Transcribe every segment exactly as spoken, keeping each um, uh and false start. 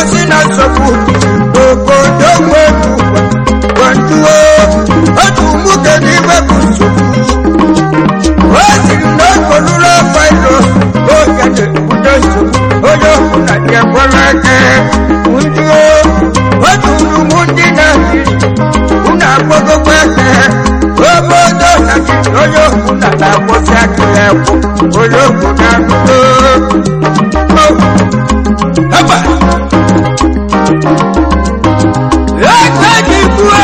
si na nsogbu n'obodo nwere gwanduo otu nwoke n'ime bụ nsogbu o siri na okoluru failo oge na-ebudo nsogbu onye okwu na ndị ekwela eke nduo otu ụmụ ndị na-ahịrị unu akpọgokwa eke obodo na onye okwu na na-akwụsị akịla ekwu onye okwu na-akụdo Haba! Ekajibue!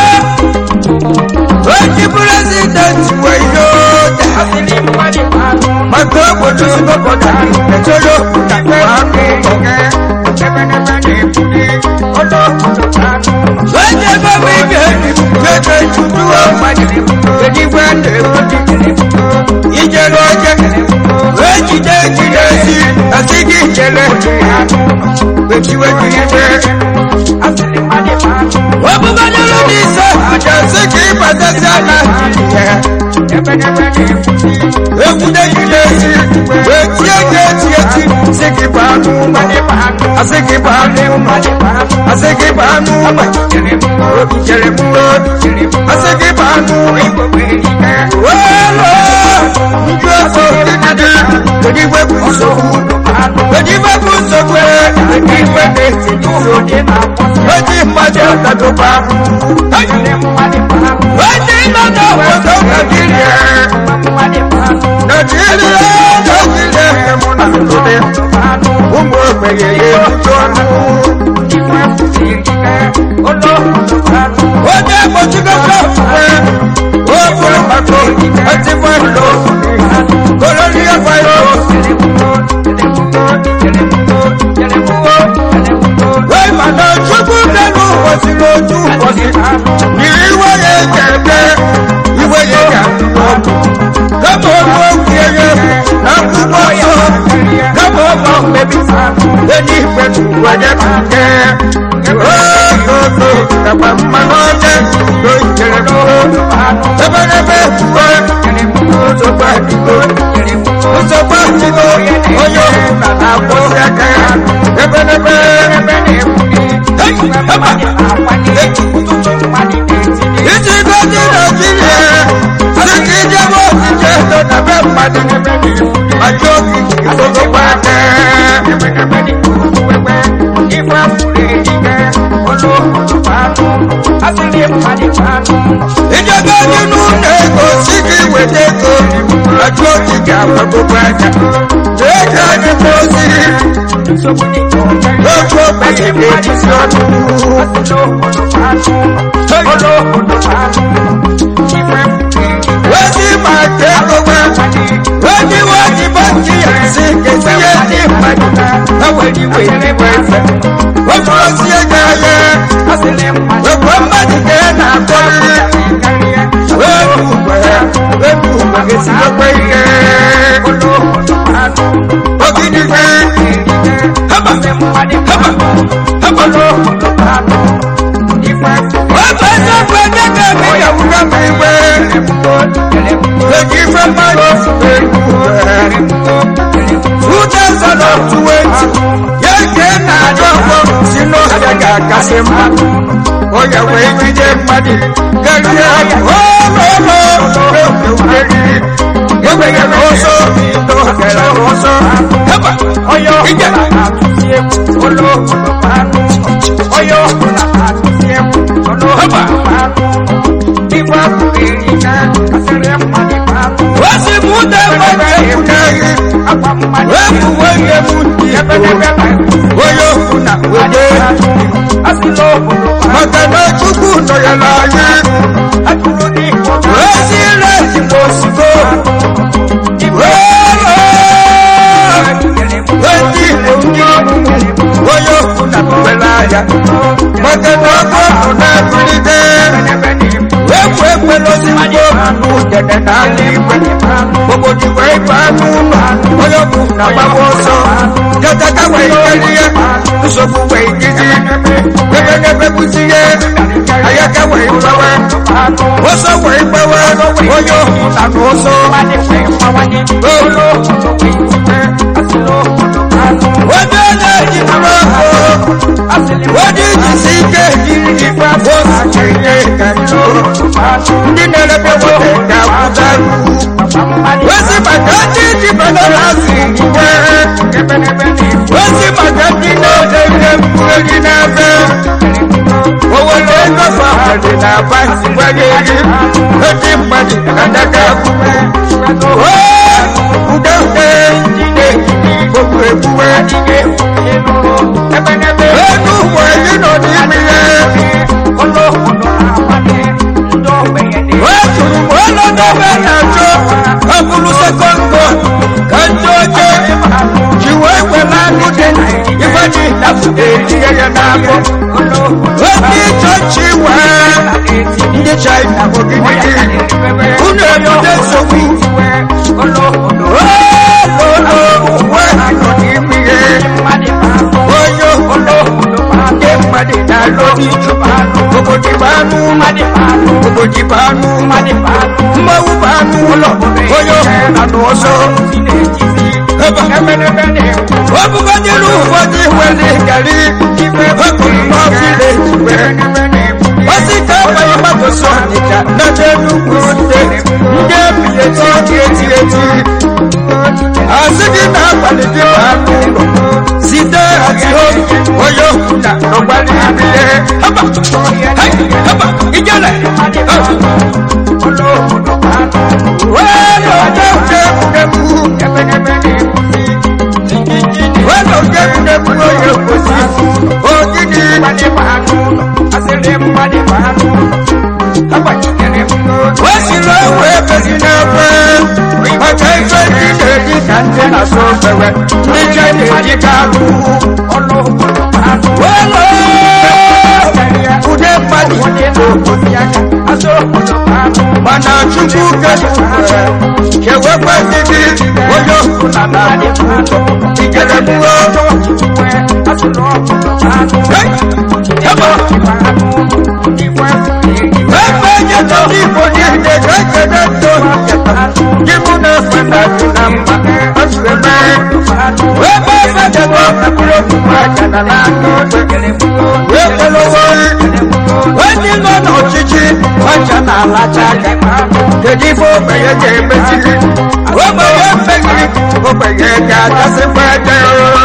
Oji president weyo da! Maka obodo obodo echoro na kwame oge ebenebe na-ebuli ọdọ obodo kanu. Oje bebe ike jeke chutuo edigwe na-ebuli ijere oje ejide ejide ezi asigi jere wejiwe jiwe wabuganyoro n'ise ajasigi batasi ala ekwude jide ezi wetie ga-eti eti sigi banu asigi banu asigi banu jere muro asigi banu welo nju efo didide edigwe bụ nsogbu edigwe bụ nsogbu edigwe na-esi n'ụzọ eji mmadụ ọtadụba eji nọ n'obodo Naịjirịa Naịjirịa Naịjirịa mụ na ndụdị ụmụ ogbenye ga-ebutu ọnụ onye gbochigokwa ofufe ofuru maka etifelo kolonia virus wee mana chukwu nenu ụbọchị n'otu ụbọchị yiri iwe ya ekebe iwe ya ga-atụọ kama ọnụ okwu ya na akwụkwọ ya kama ọma mmebi enyi ikpe wenye nke ogogo nakwa mmanụ ọjọ n'ojere n'ụlọ ebe n'ebe ekwuwe nsogbu adịgo nsogbu adịgo onye ọbụla na-akwụsị aka ya ebe n'ebe iji gozi Naịjirịa sị ka ijebe ọchịchị eto na be mmadụ ajọ ogige ogogbo aka ijebe dị n'ụlọ ego si gị weta ego ajọ ogige agbagogbo aka ego anyị bụ ozi otu ogbenye ga-ejizi ọnụ wezi ma ka ego weji weji banki ya si kesinye ndị mmadụ ha were iwe iwe efe otu ozi ego ahịa ekwe mmadụ ka a na-akọrịrị wetu ugwe ya wetu ugwe ga-esi okwe ihe ogidike haba haba haba ofe nnekwe nyeke eme ya wuga ma iwe eji ife mmadụ ofufe two thousand twenty ya ke na-adọ ọkpọ si n'ọhịa ga-akasị mma onye wee jide mmadụ garie ololo ewureriri enweghị n'ụzọ n'ohere n'ụzọ haba onye ọbụla na-atụzi egwu ụlọ obodo anụ onye ọbụla na-atụzi egwu ụlọ obodo anụ igwe apụrụ eri na asịrị mmadụ anụ osi m ụda mmadụ egwu n'ahị efuwe ihe m ndị ebedebe onye okwu na wede maka na Chukwu nọ ya n'anya ezi ire ezigbo osigo ndị Igbo ndị onye okwu na mbele ahịa maka na ọkụ ọkụ na-ebulite ekwu ekwelozi mgbe okwu ugede n'ala Igbo obodo wee ibe anụ ụlọ onye okwu na gbagba ọsọ jọtata wee ikeri ya nsogbu wee ikiri ebe na-ebebuzi ihe ayaka wee gbawe ọsọ wee gbawe onye okwu na n'ụzọ onye na-eji mụrụ ọkụ What did you see? If I was a ndị na-erebe nwoke ga-akwụta ozi maka ndị ji banarasi ozi maka ndị na-ede ihe mkpụrụ n'ebe owere ego fahadị na banki gbanye eri oji mmadụ adaga ude ude ndị na-eji okwu ekwuwe ego ụgbọ elu nọ n'ime ya Abulu sekondo kanjoje jiwe kwela nude ifani nafude jiya nako wani chochiwa ndi chai na bogini une yode sowi lo lo wa anonimiye oyo lo de madina lo di chubanu bogodi banu madibanu bogodi banu madibanu mawu banu lo oyo anoso Wabukanyelu wadi wali kali Wakuma vile jiwe Wasika wali makoso nika Nadenu kunde Ngebi eti eti eti Asiki na wali diwanu Sida ati ho Oyo kuna Nobali abile Haba Hai Haba Ijale Olo Welo Jefte Kudemu Kebe nebe Welo jefte Kudoyo Kosi Ojidi Mani Manu Asile Mani Manu Haba Chikene Wasilo Webe Sinewe Wakaife Jide Jikante Na Sosewe Nijene Jikalu Olo Welo Kude Mani Aso Mana Chukuke Kewe Kwasidi Oyo Kunana Ijele Muo Hey Yaba Wewe Jeto Ipo Yende Kake Neto Jimuna Fana Kunamba Asweme Wewe Fadebo Nakulo Kumajana Lako Wewe Lowoi Wewe Lono Chichi Wajana Lachake Kedifo Meye Jebetili Wewe Yefegi Wewe Yega Jasifede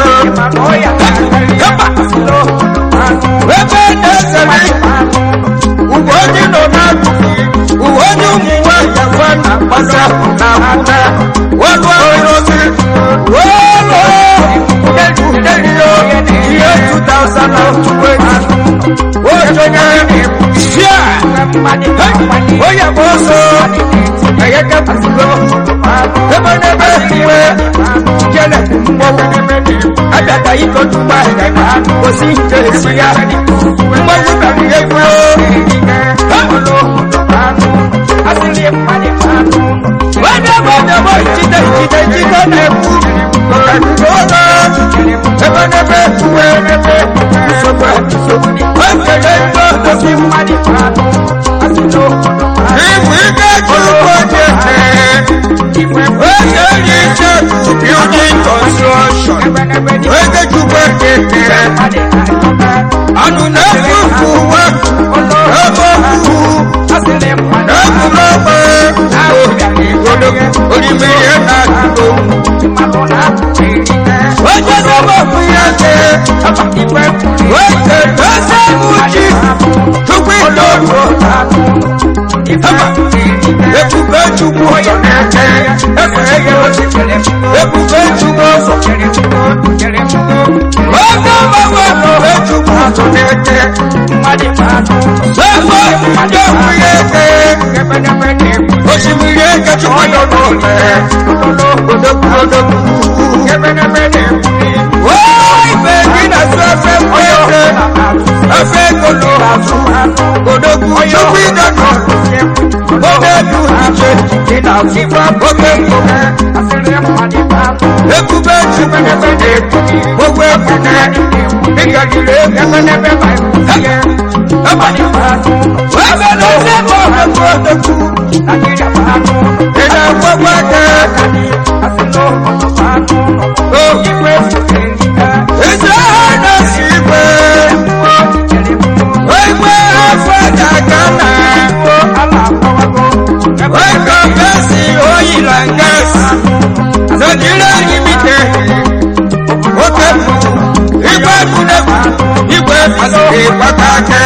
Yaba Wewe Nesemi Uwoni Nonaku Uwoni Umuwa Yafana Pasa Unamuna Walo Oyosi Walo Udedu Udedio Year two thousand twenty Oyo Nyani Yeah Oya Boso Ayaka Pulo Ebe Nebe Iwe Jele Mwawu Adada Iko Tuba Osi Jesi Ya Mwawu Bani Ekwo Asili Mani Wade Wade Wade Jide Jide Jide Nebu Okadugola Ebe Nebe Iwe Nebe Isoba Isoba Wade Osi Mani Asilo Ibu Ike Chuko Jete Wade Ike Building Construction Wade Chuko Jete Anu Nefu Fuwa Ebo Fuhu Nefu Lobe Igologu Orimeye Nato Wade Sebo Fuyate Wade Dose Muji Tukwi Lodo Ebube Chukwu Ọ̀yọ̀nẹ́tẹ́ Efe Ege Ebube Chukwu Oge Mbawe Ebube Chukwu Ọ̀yọ̀nẹ́tẹ́ Sefo Ndewu Yeke Osimiri Eke Chukwu Ọ̀yọ̀nọ́lẹ̀ Odogwu Odogwu Wọ́n ife gị na su efe mkwete Efe Kolo Odogwu Chukwu Idonu Ogedu Ije Ina Fifa Ogedu Ekube Chukwu Ogwe Ekune Ikagire Emenebe Ebe Webe Lose Mwawe Odogwu Ina Gwagwa Ke Eze Hana Sigwe asịrị gbakake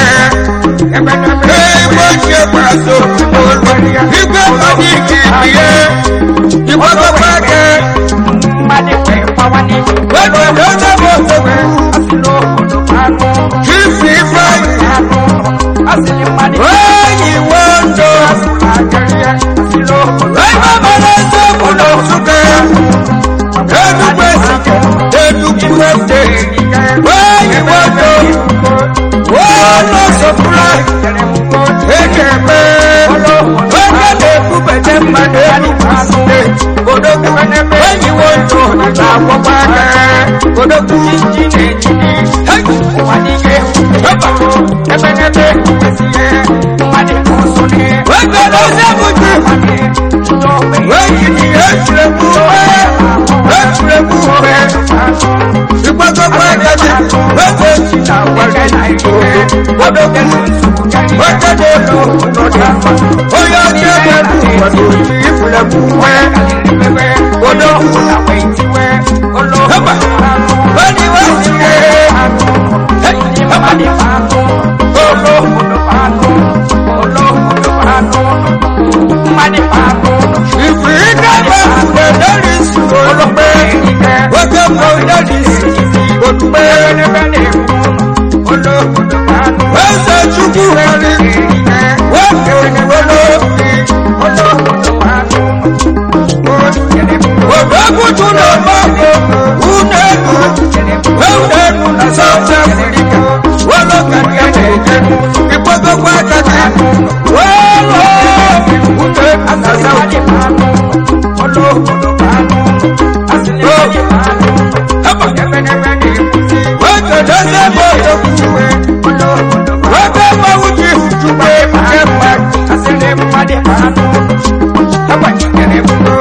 igwe ochie gbaso igwe mmadụ ike ibiye igwe gbakake wẹ́nu ẹ̀dọ́ sábà ọ̀sẹ̀wẹ̀ kìsì ifeanyi wẹ́yìn wọ́ndọ̀ wẹ́yìn bàbá sọ́kù lọ sókè edugbe sike edugbe sike wẹ́yìn wọ́ndọ̀ wọ́n lọ sọ́kùnrin ekele wẹ́yìn lẹ́kùn bẹ̀jẹ̀ mmadụ edugbe sike odogwu wẹ́yìn wọ́ndọ̀ nígbà àkọ́kọ́ ẹ̀kẹ́ odogwu jíjí n'èjìdí wàdíyé ọ̀pọ̀ ẹgbẹ́nẹ́gbẹ́ ìgbésíyẹ wàdí kọ́sọ́ ní wẹ́gbẹ́ lọ́sẹ̀kùtù wẹ́yìn ní ẹ̀tùlẹ̀kù ọ̀rẹ́ ẹ̀tùlẹ̀kù ọ̀rẹ́ ìgbàgbọ́gbọ́ ẹ̀kẹ́ wẹ́gbẹ́ ìjìnà wẹ́rẹ́ nàìjíríà odogwu wẹ́gbẹ́ lọ́lọ́dà oyè ọjọ́ ẹgbẹ́rún wọ́dọ̀ ìfúlẹ̀kù wẹ́ odogwu làwọn ìtiwẹ́ olóògbà wẹ́ni wẹ́ sí ẹ̀ ọmọdé pàtó olóògbà pàtó olóògbà pàtó ọmọdé pàtó ìfìrí dàgbà fúnlẹ̀ lórí ìṣòro olóògbé wọ́gbẹ́ mọ́ lórí ìṣòro olùgbé ẹnẹ́bẹ̀rẹ̀ olóògbà pàtó wẹ́sẹ̀ chukwu rẹ̀ wọ́gbẹ́ olóògbé olóògbà pàtó Odogutu na mako, unegu, unegu na South Africa, walo kanyene, ipogo kwa kati, walo, unegu na South Africa, walo, asile, hapa kemene mene, wako dose moto kuwe, wako mawuji hutume, kemba, asile mwade mano, hapa kemene mene,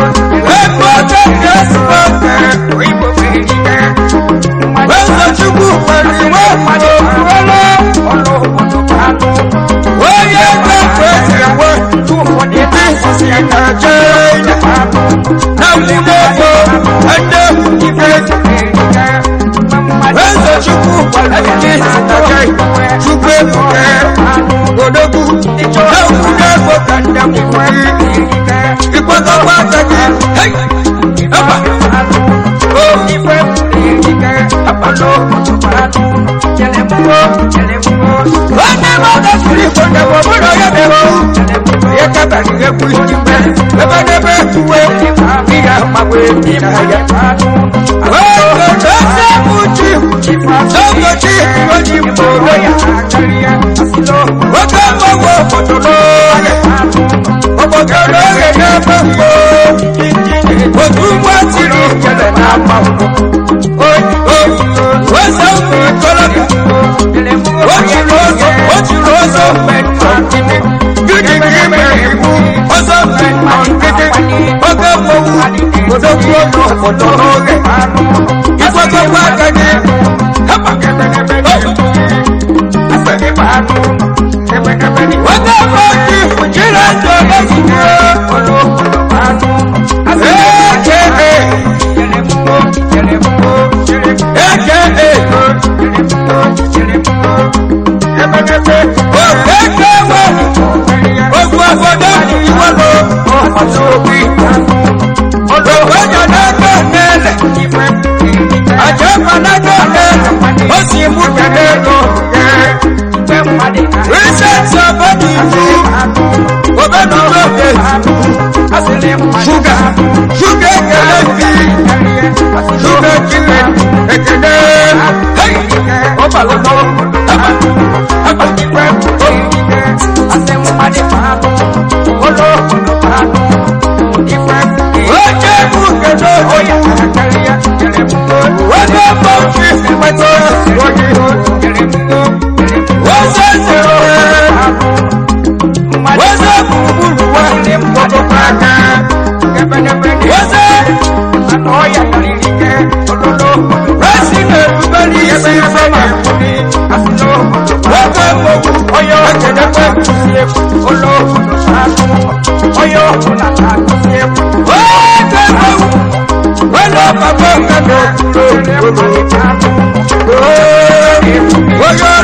Oh,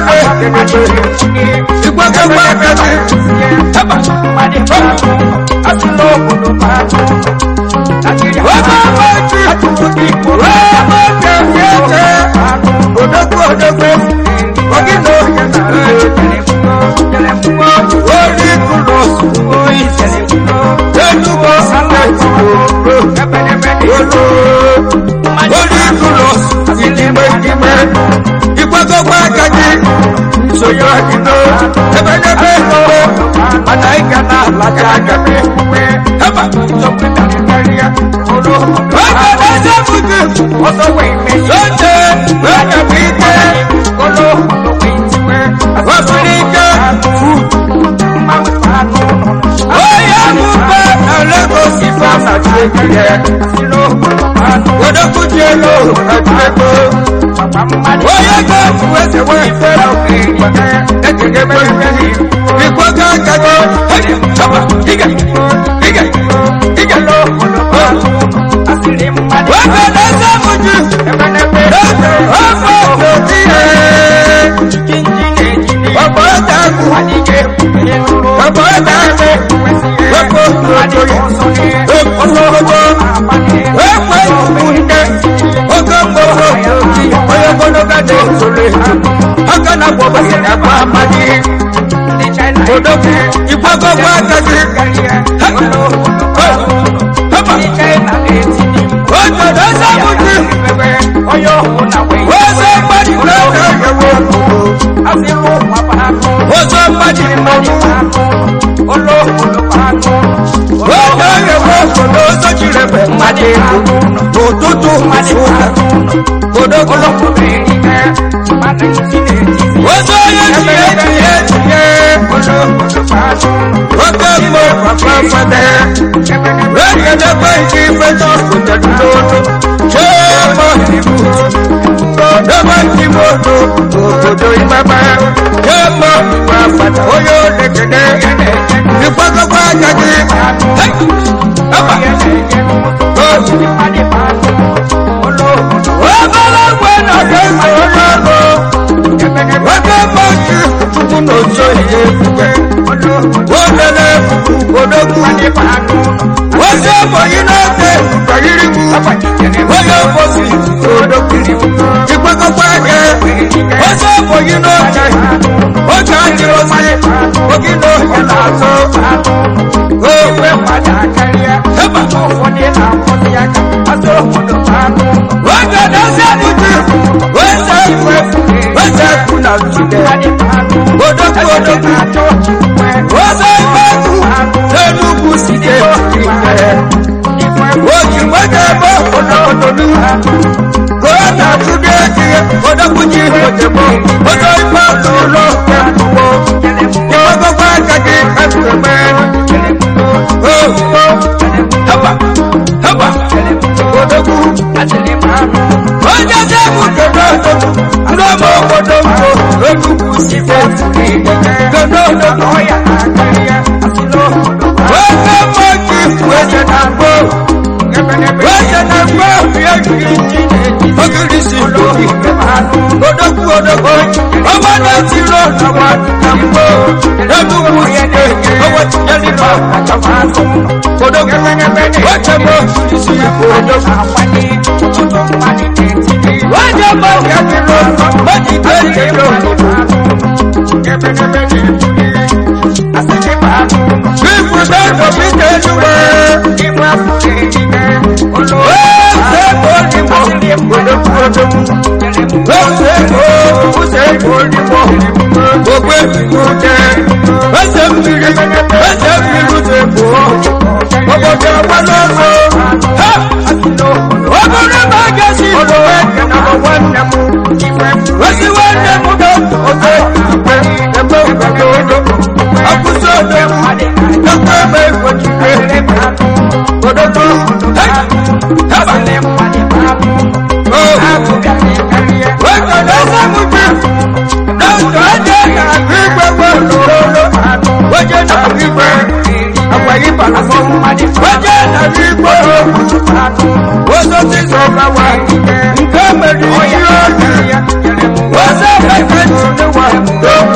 What's up,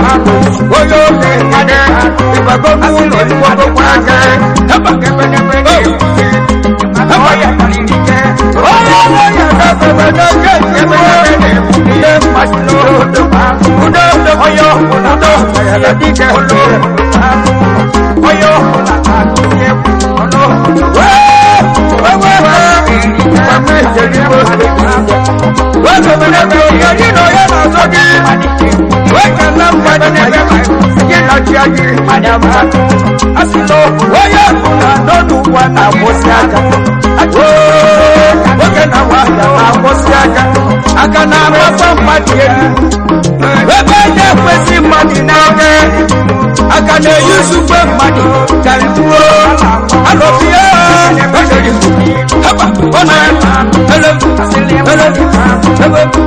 oyo le ngade ibago kulo ibago kwake haba kebene bene haba ya kalike oyo ya baba na kebene bene ye maslo do udo do oyo udo ya dike olo oyo la akuye olo wa wa wa wa me jeri bo wa kebene bene ya dino ya na sogi weka lamba nebe yena tiaji madama asilo oya kuna nonu wana mosiaka ato weka na waya na mosiaka akana masa matieni webe ne kwesi madinake akana yusu kwe madi kalituo alofia haba ona hele hele hele